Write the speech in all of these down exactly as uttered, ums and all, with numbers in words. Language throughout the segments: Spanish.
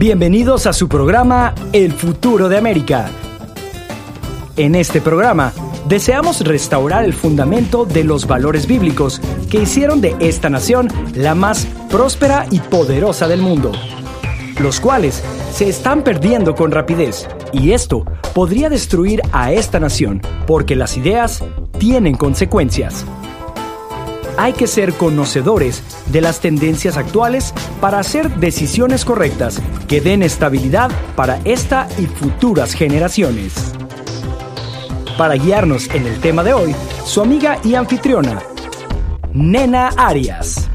Bienvenidos a su programa El Futuro de América. En este programa, deseamos restaurar el fundamento de los valores bíblicos que hicieron de esta nación la más próspera y poderosa del mundo, los cuales se están perdiendo con rapidez, y esto podría destruir a esta nación, porque las ideas tienen consecuencias. Hay que ser conocedores de las tendencias actuales para hacer decisiones correctas que den estabilidad para esta y futuras generaciones. Para guiarnos en el tema de hoy, su amiga y anfitriona, Nena Arias.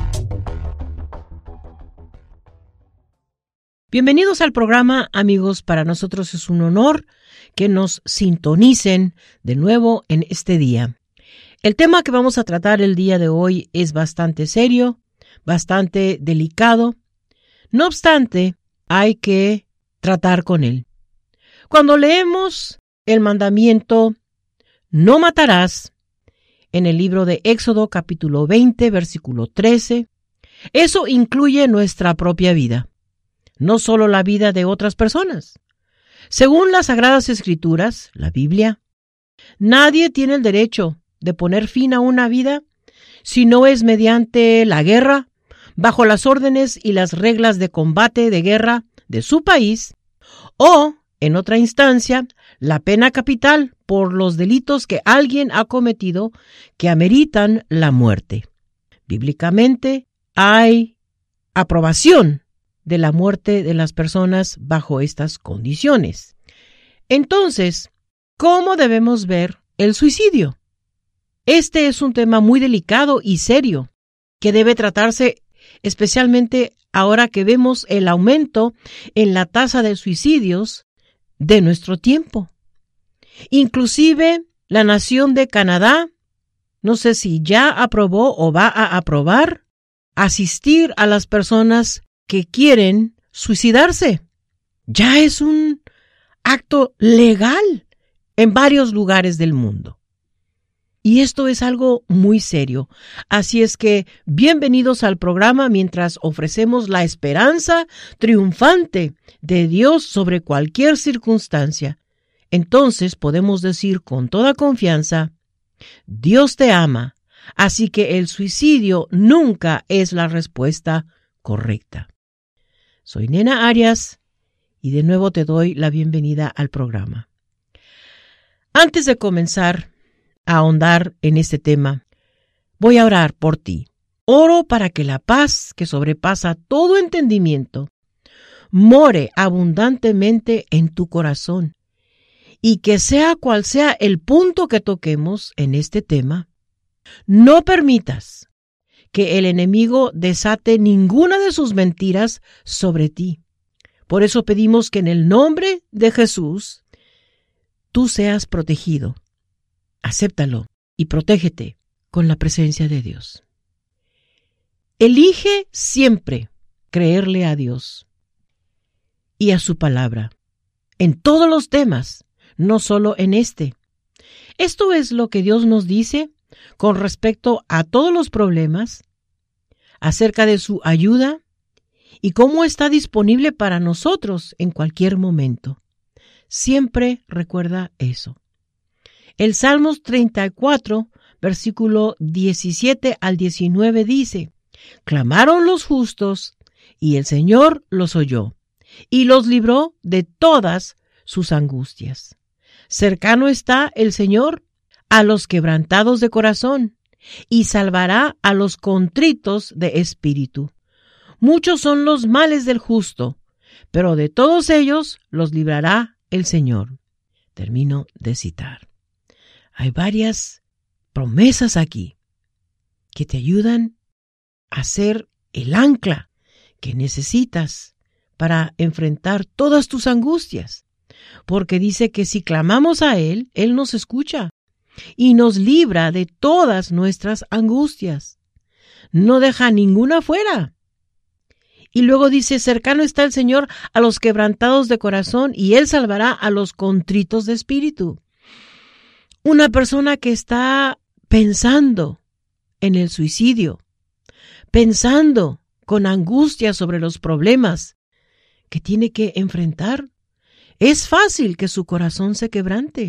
Bienvenidos al programa, amigos. Para nosotros es un honor que nos sintonicen de nuevo en este día. El tema que vamos a tratar el día de hoy es bastante serio, bastante delicado. No obstante, hay que tratar con él. Cuando leemos el mandamiento "no matarás" en el libro de Éxodo capítulo veinte, versículo trece, eso incluye nuestra propia vida, no solo la vida de otras personas. Según las Sagradas Escrituras, la Biblia, nadie tiene el derecho de poner fin a una vida si no es mediante la guerra, bajo las órdenes y las reglas de combate de guerra de su país, o, en otra instancia, la pena capital por los delitos que alguien ha cometido que ameritan la muerte. Bíblicamente hay aprobación de la muerte de las personas bajo estas condiciones. Entonces, ¿cómo debemos ver el suicidio? Este es un tema muy delicado y serio que debe tratarse especialmente ahora que vemos el aumento en la tasa de suicidios de nuestro tiempo. Inclusive la nación de Canadá, no sé si ya aprobó o va a aprobar asistir a las personas que quieren suicidarse. Ya es un acto legal en varios lugares del mundo. Y esto es algo muy serio. Así es que bienvenidos al programa mientras ofrecemos la esperanza triunfante de Dios sobre cualquier circunstancia. Entonces podemos decir con toda confianza: Dios te ama, así que el suicidio nunca es la respuesta correcta. Soy Nena Arias y de nuevo te doy la bienvenida al programa. Antes de comenzar a ahondar en este tema, voy a orar por ti. Oro para que la paz que sobrepasa todo entendimiento more abundantemente en tu corazón y que sea cual sea el punto que toquemos en este tema, no permitas que el enemigo desate ninguna de sus mentiras sobre ti. Por eso pedimos que en el nombre de Jesús tú seas protegido. Acéptalo y protégete con la presencia de Dios. Elige siempre creerle a Dios y a su palabra en todos los temas, no solo en este. Esto es lo que Dios nos dice con respecto a todos los problemas, acerca de su ayuda y cómo está disponible para nosotros en cualquier momento. Siempre recuerda eso. El Salmos treinta y cuatro, versículo diecisiete al diecinueve dice: clamaron los justos, y el Señor los oyó, y los libró de todas sus angustias. Cercano está el Señor a los quebrantados de corazón, y salvará a los contritos de espíritu. Muchos son los males del justo, pero de todos ellos los librará el Señor. Termino de citar. Hay varias promesas aquí que te ayudan a ser el ancla que necesitas para enfrentar todas tus angustias. Porque dice que si clamamos a Él, Él nos escucha y nos libra de todas nuestras angustias. No deja ninguna fuera. Y luego dice: cercano está el Señor a los quebrantados de corazón, y Él salvará a los contritos de espíritu. Una persona que está pensando en el suicidio, pensando con angustia sobre los problemas que tiene que enfrentar. Es fácil que su corazón se quebrante.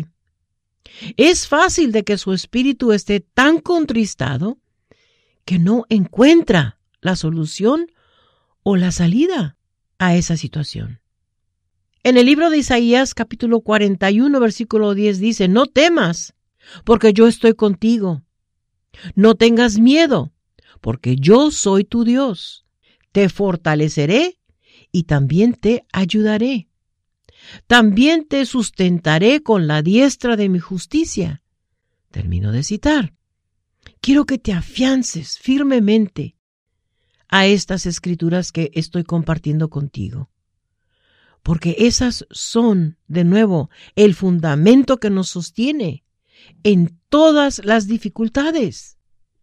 Es fácil de que su espíritu esté tan contristado que no encuentra la solución o la salida a esa situación. En el libro de Isaías, capítulo cuarenta y uno, versículo diez, dice: no temas, porque yo estoy contigo. No tengas miedo, porque yo soy tu Dios. Te fortaleceré y también te ayudaré. También te sustentaré con la diestra de mi justicia. Termino de citar. Quiero que te afiances firmemente a estas escrituras que estoy compartiendo contigo, porque esas son, de nuevo, el fundamento que nos sostiene en todas las dificultades.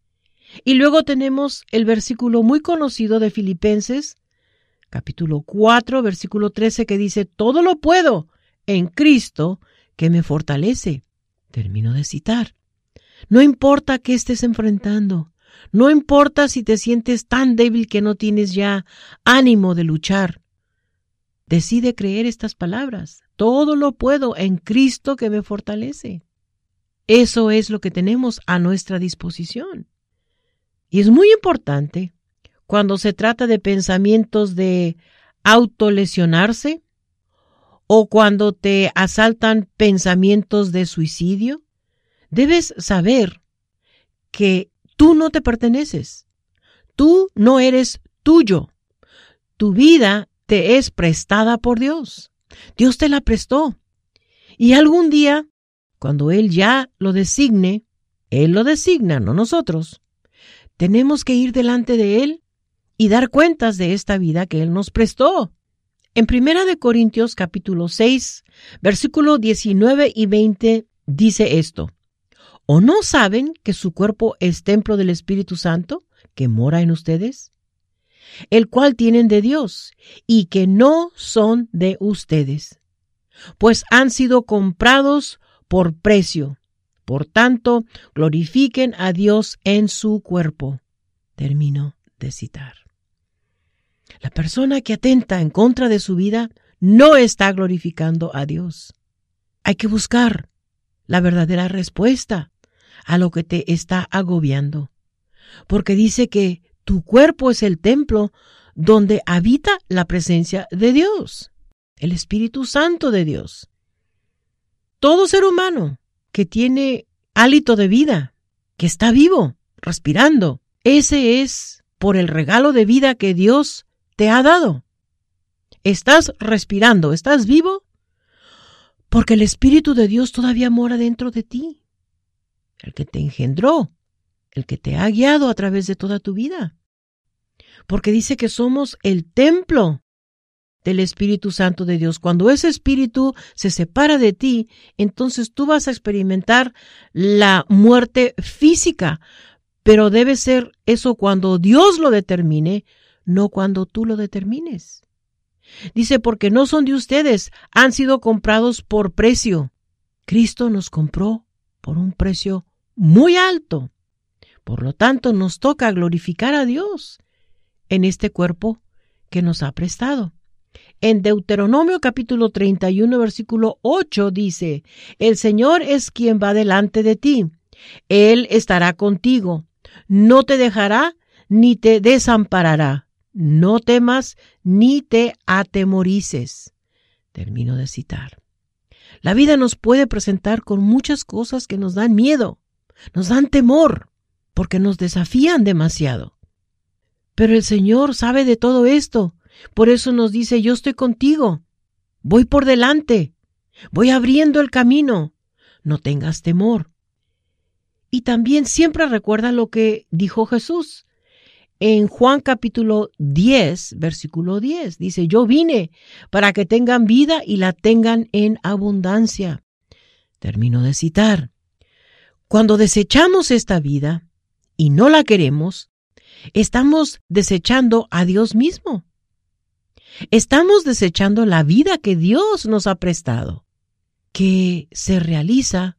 Y luego tenemos el versículo muy conocido de Filipenses, capítulo cuatro, versículo trece, que dice: todo lo puedo en Cristo que me fortalece. Termino de citar. No importa qué estés enfrentando, no importa si te sientes tan débil que no tienes ya ánimo de luchar. Decide creer estas palabras. Todo lo puedo en Cristo que me fortalece. Eso es lo que tenemos a nuestra disposición. Y es muy importante cuando se trata de pensamientos de autolesionarse o cuando te asaltan pensamientos de suicidio. Debes saber que tú no te perteneces. Tú no eres tuyo. Tu vida te es prestada por Dios. Dios te la prestó. Y algún día, cuando Él ya lo designe, Él lo designa, no nosotros, tenemos que ir delante de Él y dar cuentas de esta vida que Él nos prestó. En Primera de Corintios capítulo seis, versículos diecinueve y veinte dice esto: ¿o no saben que su cuerpo es templo del Espíritu Santo que mora en ustedes, el cual tienen de Dios, y que no son de ustedes? Pues han sido comprados por precio. Por tanto, glorifiquen a Dios en su cuerpo. Termino de citar. La persona que atenta en contra de su vida no está glorificando a Dios. Hay que buscar la verdadera respuesta a lo que te está agobiando, porque dice que tu cuerpo es el templo donde habita la presencia de Dios, el Espíritu Santo de Dios. Todo ser humano que tiene hálito de vida, que está vivo, respirando, ese es por el regalo de vida que Dios te ha dado. Estás respirando, estás vivo, porque el Espíritu de Dios todavía mora dentro de ti, el que te engendró, el que te ha guiado a través de toda tu vida. Porque dice que somos el templo del Espíritu Santo de Dios. Cuando ese Espíritu se separa de ti, entonces tú vas a experimentar la muerte física, pero debe ser eso cuando Dios lo determine, no cuando tú lo determines. Dice, porque no son de ustedes, han sido comprados por precio. Cristo nos compró por un precio muy alto. Por lo tanto, nos toca glorificar a Dios en este cuerpo que nos ha prestado. En Deuteronomio capítulo treinta y uno, versículo ocho dice: el Señor es quien va delante de ti. Él estará contigo. No te dejará ni te desamparará. No temas ni te atemorices. Termino de citar. La vida nos puede presentar con muchas cosas que nos dan miedo, nos dan temor, porque nos desafían demasiado. Pero el Señor sabe de todo esto. Por eso nos dice: yo estoy contigo, voy por delante, voy abriendo el camino, no tengas temor. Y también siempre recuerda lo que dijo Jesús en Juan capítulo diez, versículo diez. Dice: yo vine para que tengan vida y la tengan en abundancia. Termino de citar. Cuando desechamos esta vida y no la queremos, estamos desechando a Dios mismo. Estamos desechando la vida que Dios nos ha prestado, que se realiza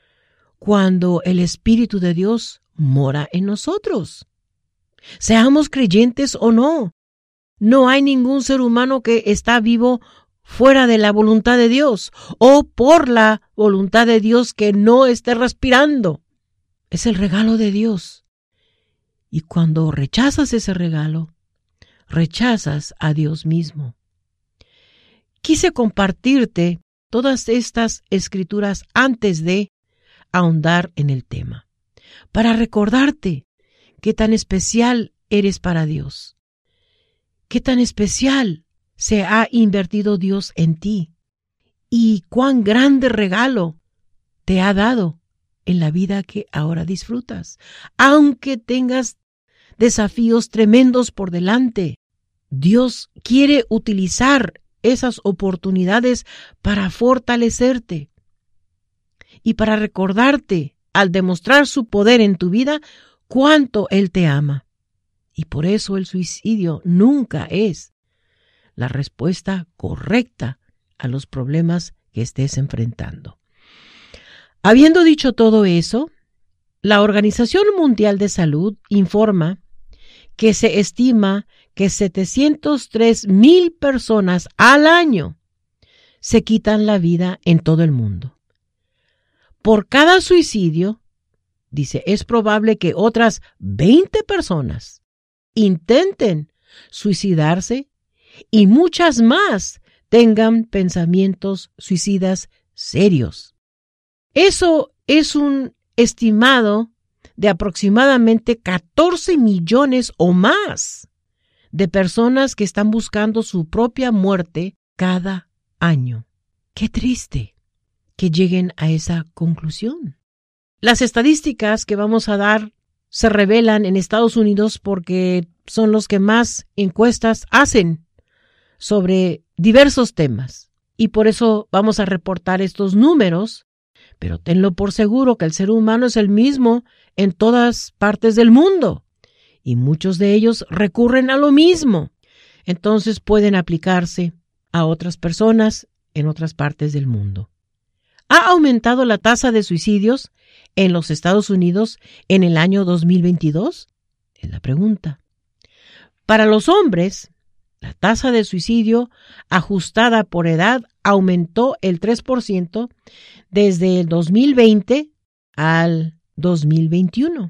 cuando el Espíritu de Dios mora en nosotros. Seamos creyentes o no, No hay ningún ser humano que está vivo fuera de la voluntad de Dios o por la voluntad de Dios que no esté respirando. Es el regalo de Dios. Y cuando rechazas ese regalo, rechazas a Dios mismo. Quise compartirte todas estas escrituras antes de ahondar en el tema, para recordarte qué tan especial eres para Dios, qué tan especial se ha invertido Dios en ti y cuán grande regalo te ha dado en la vida que ahora disfrutas, aunque tengas desafíos tremendos por delante. Dios quiere utilizar esas oportunidades para fortalecerte y para recordarte, al demostrar su poder en tu vida, cuánto Él te ama. Y por eso el suicidio nunca es la respuesta correcta a los problemas que estés enfrentando. Habiendo dicho todo eso, la Organización Mundial de Salud informa que se estima que setecientas tres mil personas al año se quitan la vida en todo el mundo. Por cada suicidio, dice, es probable que otras veinte personas intenten suicidarse y muchas más tengan pensamientos suicidas serios. Eso es un estimado de aproximadamente catorce millones o más de personas que están buscando su propia muerte cada año. Qué triste que lleguen a esa conclusión. Las estadísticas que vamos a dar se revelan en Estados Unidos porque son los que más encuestas hacen sobre diversos temas. Y por eso vamos a reportar estos números, pero tenlo por seguro que el ser humano es el mismo en todas partes del mundo. Y muchos de ellos recurren a lo mismo. Entonces pueden aplicarse a otras personas en otras partes del mundo. ¿Ha aumentado la tasa de suicidios en los Estados Unidos en el año dos mil veintidós? Es la pregunta. Para los hombres, la tasa de suicidio ajustada por edad aumentó el tres por ciento desde el dos mil veinte al dos mil veintiuno.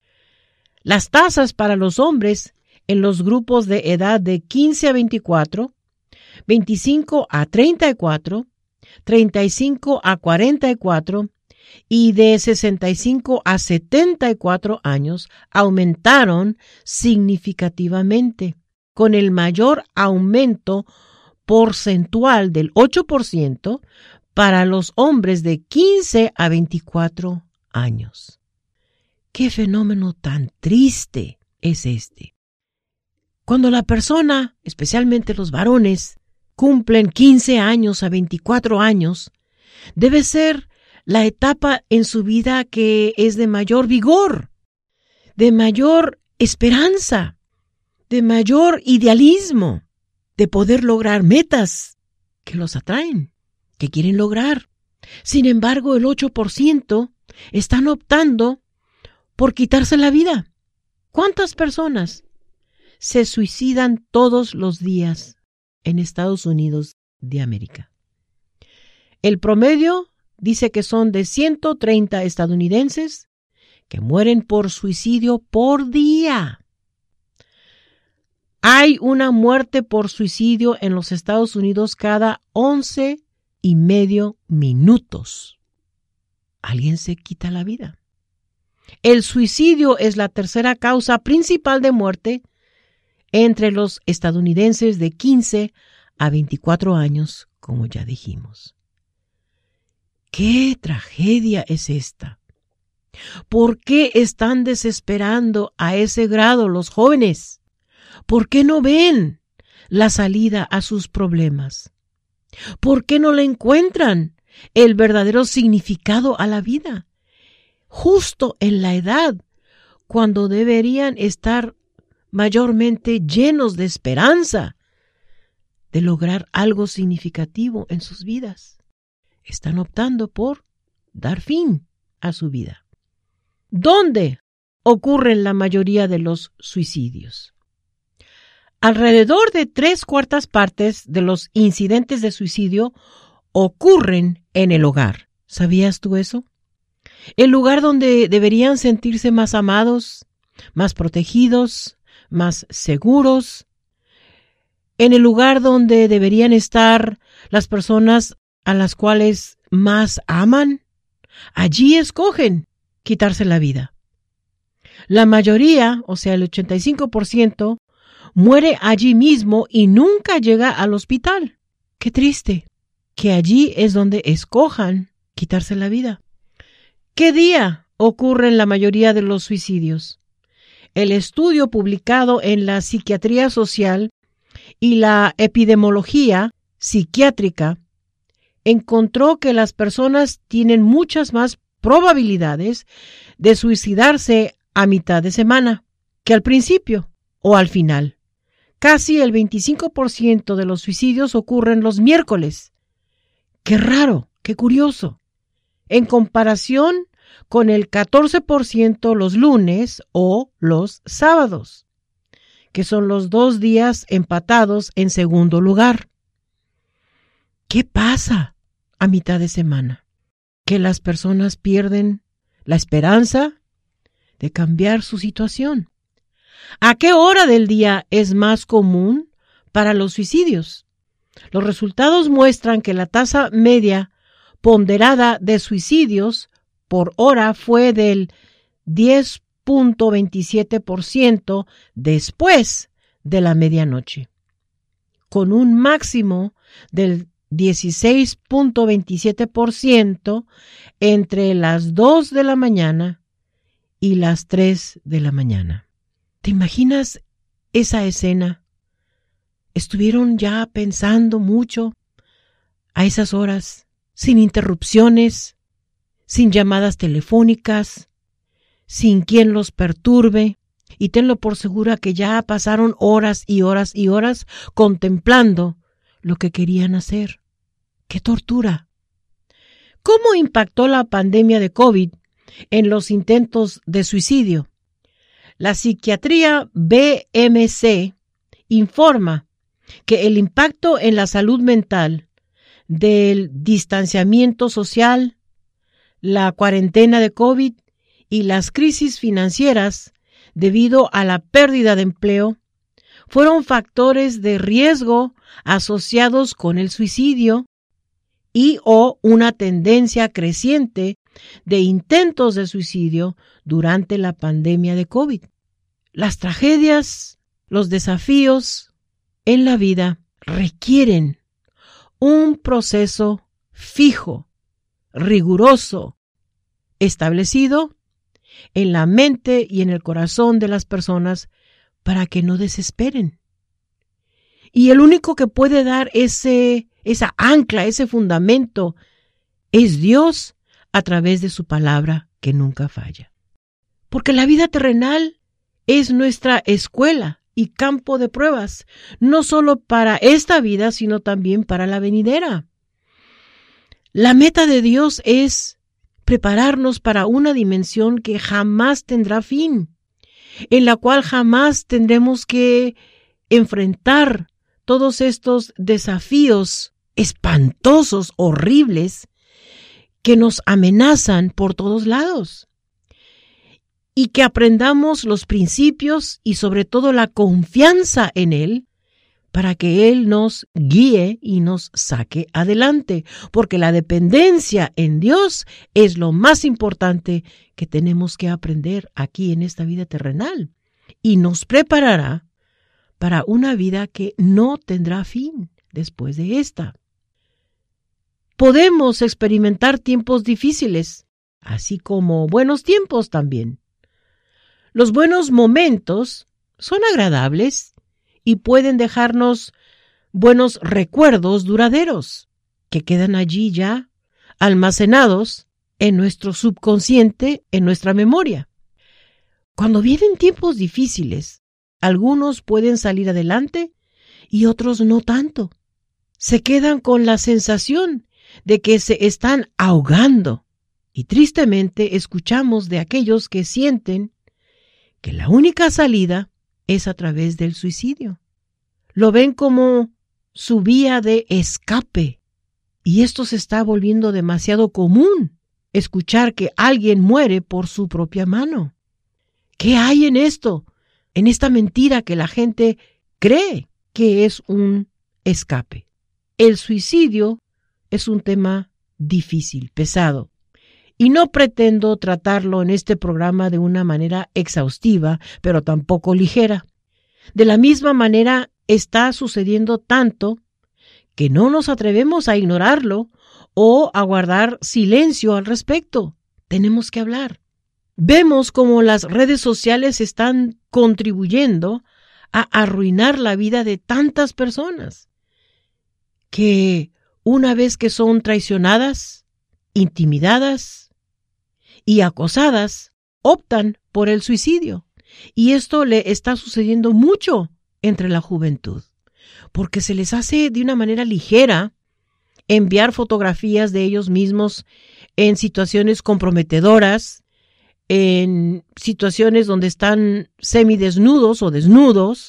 Las tasas para los hombres en los grupos de edad de quince a veinticuatro, veinticinco a treinta y cuatro, treinta y cinco a cuarenta y cuatro y de sesenta y cinco a setenta y cuatro años aumentaron significativamente, con el mayor aumento porcentual del ocho por ciento para los hombres de quince a veinticuatro años. ¡Qué fenómeno tan triste es este! Cuando la persona, especialmente los varones, cumplen quince años a veinticuatro años, debe ser la etapa en su vida que es de mayor vigor, de mayor esperanza, de mayor idealismo, de poder lograr metas que los atraen, que quieren lograr. Sin embargo, el ocho por ciento están optando por quitarse la vida. ¿Cuántas personas se suicidan todos los días en Estados Unidos de América? El promedio dice que son de ciento treinta estadounidenses que mueren por suicidio por día. Hay una muerte por suicidio en los Estados Unidos cada once y medio minutos. Alguien se quita la vida. El suicidio es la tercera causa principal de muerte entre los estadounidenses de quince a veinticuatro años, como ya dijimos. ¿Qué tragedia es esta? ¿Por qué están desesperando a ese grado los jóvenes? ¿Por qué no ven la salida a sus problemas? ¿Por qué no le encuentran el verdadero significado a la vida? Justo en la edad cuando deberían estar mayormente llenos de esperanza de lograr algo significativo en sus vidas. Están optando por dar fin a su vida. ¿Dónde ocurren la mayoría de los suicidios? Alrededor de tres cuartas partes de los incidentes de suicidio ocurren en el hogar. ¿Sabías tú eso? El lugar donde deberían sentirse más amados, más protegidos, más seguros. En el lugar donde deberían estar las personas a las cuales más aman. Allí escogen quitarse la vida. La mayoría, o sea, el ochenta y cinco por ciento, muere allí mismo y nunca llega al hospital. Qué triste que allí es donde escojan quitarse la vida. ¿Qué día ocurren la mayoría de los suicidios? El estudio publicado en la Psiquiatría Social y la Epidemiología Psiquiátrica encontró que las personas tienen muchas más probabilidades de suicidarse a mitad de semana que al principio o al final. Casi el veinticinco por ciento de los suicidios ocurren los miércoles. ¡Qué raro! ¡Qué curioso! En comparación con el catorce por ciento los lunes o los sábados, que son los dos días empatados en segundo lugar. ¿Qué pasa a mitad de semana? Que las personas pierden la esperanza de cambiar su situación. ¿A qué hora del día es más común para los suicidios? Los resultados muestran que la tasa media ponderada de suicidios por hora fue del diez punto veintisiete por ciento después de la medianoche, con un máximo del dieciséis punto veintisiete por ciento entre las dos de la mañana y las tres de la mañana. ¿Te imaginas esa escena? Estuvieron ya pensando mucho a esas horas, sin interrupciones, sin llamadas telefónicas, sin quien los perturbe, y tenlo por segura que ya pasaron horas y horas y horas contemplando lo que querían hacer. ¡Qué tortura! ¿Cómo impactó la pandemia de COVID en los intentos de suicidio? La psiquiatría B M C informa que el impacto en la salud mental del distanciamiento social, la cuarentena de COVID y las crisis financieras debido a la pérdida de empleo fueron factores de riesgo asociados con el suicidio y o una tendencia creciente de intentos de suicidio durante la pandemia de COVID. Las tragedias, los desafíos en la vida requieren un proceso fijo, riguroso, establecido en la mente y en el corazón de las personas para que no desesperen. Y el único que puede dar ese, esa ancla, ese fundamento, es Dios a través de su palabra que nunca falla. Porque la vida terrenal es nuestra escuela y campo de pruebas, no solo para esta vida, sino también para la venidera. La meta de Dios es prepararnos para una dimensión que jamás tendrá fin, en la cual jamás tendremos que enfrentar todos estos desafíos espantosos, horribles, que nos amenazan por todos lados. Y que aprendamos los principios y sobre todo la confianza en Él para que Él nos guíe y nos saque adelante. Porque la dependencia en Dios es lo más importante que tenemos que aprender aquí en esta vida terrenal. Y nos preparará para una vida que no tendrá fin después de esta. Podemos experimentar tiempos difíciles, así como buenos tiempos también. Los buenos momentos son agradables y pueden dejarnos buenos recuerdos duraderos que quedan allí ya almacenados en nuestro subconsciente, en nuestra memoria. Cuando vienen tiempos difíciles, algunos pueden salir adelante y otros no tanto. Se quedan con la sensación de que se están ahogando y tristemente escuchamos de aquellos que sienten que la única salida es a través del suicidio. lo ven como su vía de escape. Y esto se está volviendo demasiado común, escuchar que alguien muere por su propia mano. ¿Qué hay en esto? En esta mentira que la gente cree que es un escape. El suicidio es un tema difícil, pesado. Y no pretendo tratarlo en este programa de una manera exhaustiva, pero tampoco ligera. De la misma manera está sucediendo tanto que no nos atrevemos a ignorarlo o a guardar silencio al respecto. Tenemos que hablar. Vemos cómo las redes sociales están contribuyendo a arruinar la vida de tantas personas que una vez que son traicionadas, intimidadas y acosadas, optan por el suicidio. Y esto le está sucediendo mucho entre la juventud, porque se les hace de una manera ligera enviar fotografías de ellos mismos en situaciones comprometedoras, en situaciones donde están semidesnudos o desnudos,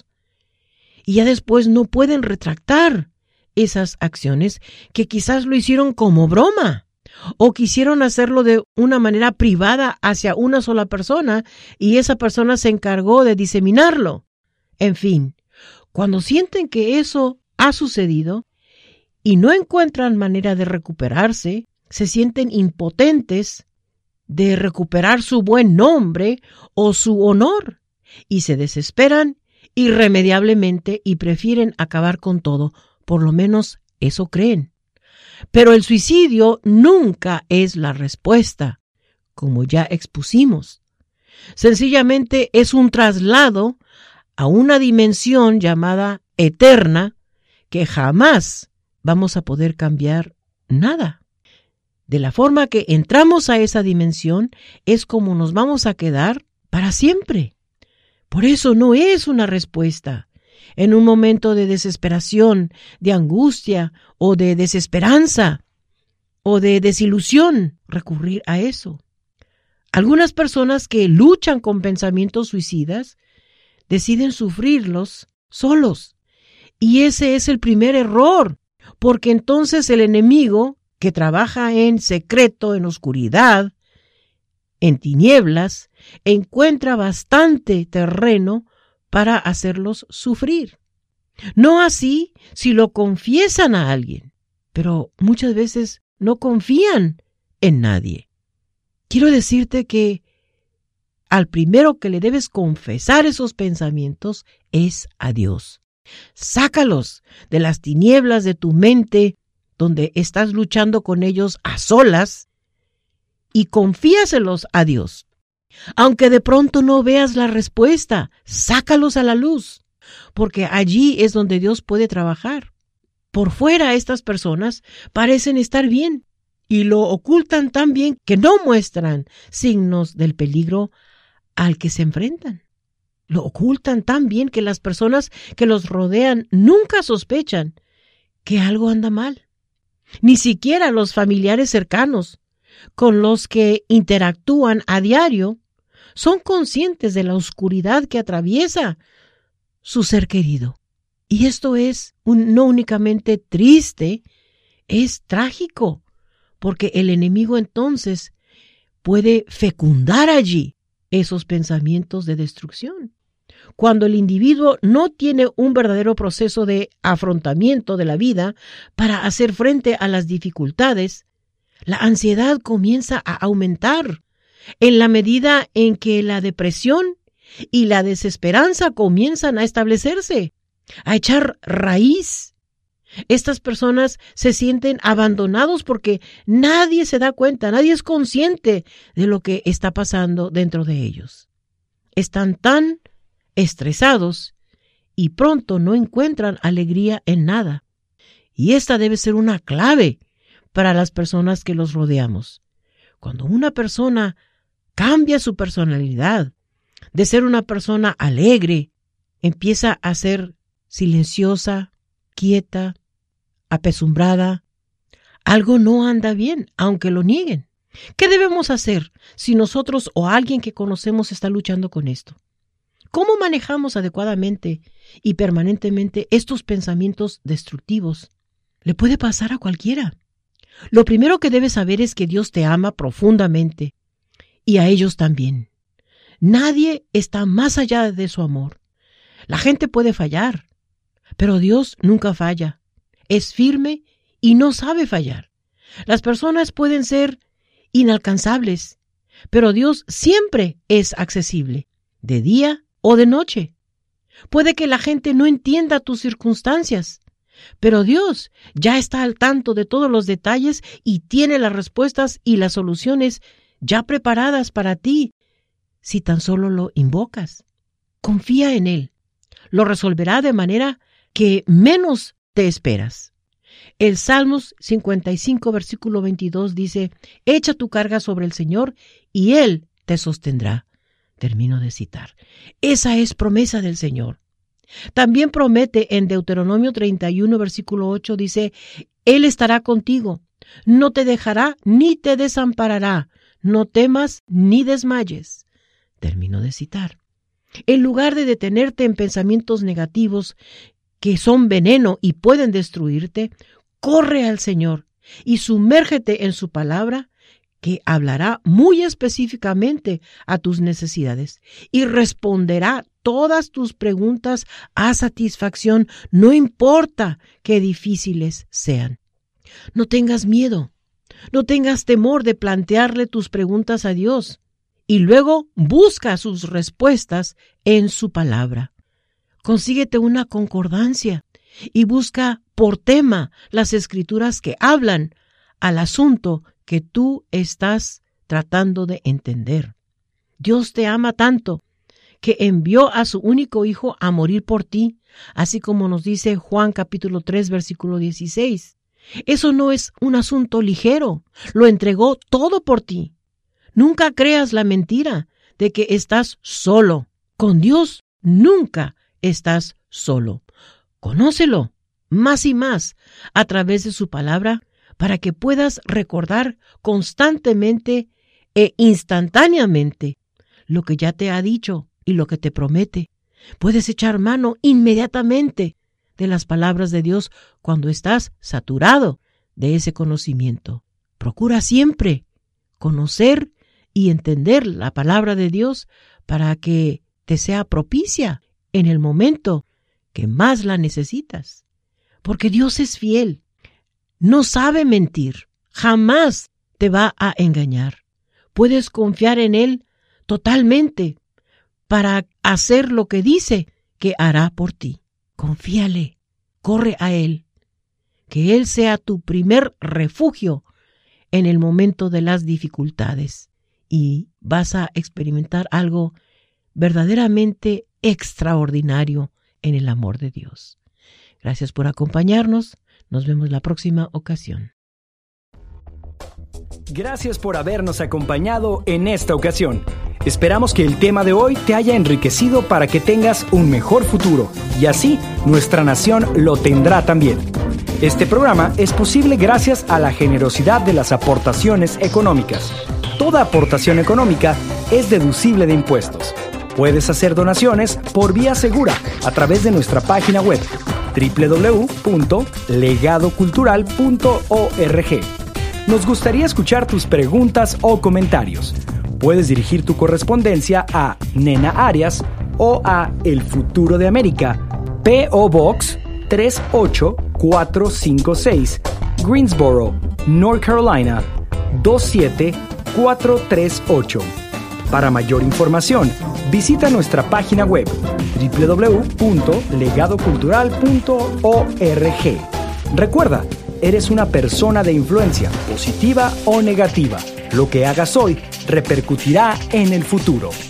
y ya después no pueden retractar esas acciones que quizás lo hicieron como broma o quisieron hacerlo de una manera privada hacia una sola persona y esa persona se encargó de diseminarlo. En fin, cuando sienten que eso ha sucedido y no encuentran manera de recuperarse, se sienten impotentes de recuperar su buen nombre o su honor y se desesperan irremediablemente y prefieren acabar con todo. Por lo menos eso creen. Pero el suicidio nunca es la respuesta, como ya expusimos. Sencillamente es un traslado a una dimensión llamada eterna que jamás vamos a poder cambiar nada. De la forma que entramos a esa dimensión es como nos vamos a quedar para siempre. Por eso no es una respuesta. En un momento de desesperación, de angustia o de desesperanza o de desilusión, recurrir a eso. Algunas personas que luchan con pensamientos suicidas deciden sufrirlos solos. Y ese es el primer error, porque entonces el enemigo, que trabaja en secreto, en oscuridad, en tinieblas, encuentra bastante terreno para hacerlos sufrir. No así si lo confiesan a alguien, pero muchas veces no confían en nadie. Quiero decirte que al primero que le debes confesar esos pensamientos es a Dios. Sácalos de las tinieblas de tu mente, donde estás luchando con ellos a solas, y confíaselos a Dios. Aunque de pronto no veas la respuesta, sácalos a la luz, porque allí es donde Dios puede trabajar. Por fuera estas personas parecen estar bien y lo ocultan tan bien que no muestran signos del peligro al que se enfrentan. Lo ocultan tan bien que las personas que los rodean nunca sospechan que algo anda mal. Ni siquiera los familiares cercanos con los que interactúan a diario son conscientes de la oscuridad que atraviesa su ser querido. Y esto es un, no únicamente triste, es trágico, porque el enemigo entonces puede fecundar allí esos pensamientos de destrucción. Cuando el individuo no tiene un verdadero proceso de afrontamiento de la vida para hacer frente a las dificultades, la ansiedad comienza a aumentar en la medida en que la depresión y la desesperanza comienzan a establecerse, a echar raíz. Estas personas se sienten abandonados porque nadie se da cuenta, nadie es consciente de lo que está pasando dentro de ellos. Están tan estresados y pronto no encuentran alegría en nada. Y esta debe ser una clave para las personas que los rodeamos. Cuando una persona cambia su personalidad, de ser una persona alegre, empieza a ser silenciosa, quieta, apesumbrada, algo no anda bien, aunque lo nieguen. ¿Qué debemos hacer si nosotros o alguien que conocemos está luchando con esto? ¿Cómo manejamos adecuadamente y permanentemente estos pensamientos destructivos? Le puede pasar a cualquiera. Lo primero que debes saber es que Dios te ama profundamente y a ellos también. Nadie está más allá de su amor. La gente puede fallar, pero Dios nunca falla. Es firme y no sabe fallar. Las personas pueden ser inalcanzables, pero Dios siempre es accesible, de día o de noche. Puede que la gente no entienda tus circunstancias, pero Dios ya está al tanto de todos los detalles y tiene las respuestas y las soluciones ya preparadas para ti, si tan solo lo invocas. Confía en Él. Lo resolverá de manera que menos te esperas. El Salmos cincuenta y cinco, versículo veintidós dice, echa tu carga sobre el Señor y Él te sostendrá. Termino de citar. Esa es promesa del Señor. También promete en Deuteronomio treinta y uno, versículo ocho, dice, Él estará contigo, no te dejará ni te desamparará, no temas ni desmayes. Termino de citar. En lugar de detenerte en pensamientos negativos que son veneno y pueden destruirte, corre al Señor y sumérgete en su palabra, que hablará muy específicamente a tus necesidades y responderá todas tus preguntas a satisfacción, no importa qué difíciles sean. No tengas miedo, no tengas temor de plantearle tus preguntas a Dios y luego busca sus respuestas en su palabra. Consíguete una concordancia y busca por tema las escrituras que hablan al asunto que tú estás tratando de entender. Dios te ama tanto que envió a su único Hijo a morir por ti, así como nos dice Juan capítulo tres, versículo dieciséis. Eso no es un asunto ligero, lo entregó todo por ti. Nunca creas la mentira de que estás solo. Con Dios nunca estás solo. Conócelo más y más a través de su palabra para que puedas recordar constantemente e instantáneamente lo que ya te ha dicho y lo que te promete. Puedes echar mano inmediatamente de las palabras de Dios cuando estás saturado de ese conocimiento. Procura siempre conocer y entender la palabra de Dios para que te sea propicia en el momento que más la necesitas. Porque Dios es fiel. No sabe mentir, jamás te va a engañar. Puedes confiar en Él totalmente para hacer lo que dice que hará por ti. Confíale, corre a Él, que Él sea tu primer refugio en el momento de las dificultades y vas a experimentar algo verdaderamente extraordinario en el amor de Dios. Gracias por acompañarnos. Nos vemos la próxima ocasión. Gracias por habernos acompañado en esta ocasión. Esperamos que el tema de hoy te haya enriquecido para que tengas un mejor futuro y así nuestra nación lo tendrá también. Este programa es posible gracias a la generosidad de las aportaciones económicas. Toda aportación económica es deducible de impuestos. Puedes hacer donaciones por vía segura a través de nuestra página web doble u doble u doble u punto legado cultural punto org. Nos gustaría escuchar tus preguntas o comentarios. Puedes dirigir tu correspondencia a Nena Arias o a El Futuro de América, P O Box tres ocho cuatro cinco seis, Greensboro, North Carolina dos siete cuatro tres ocho. Para mayor información, visita nuestra página web doble u doble u doble u punto legado cultural punto org. Recuerda, eres una persona de influencia, positiva o negativa. Lo que hagas hoy repercutirá en el futuro.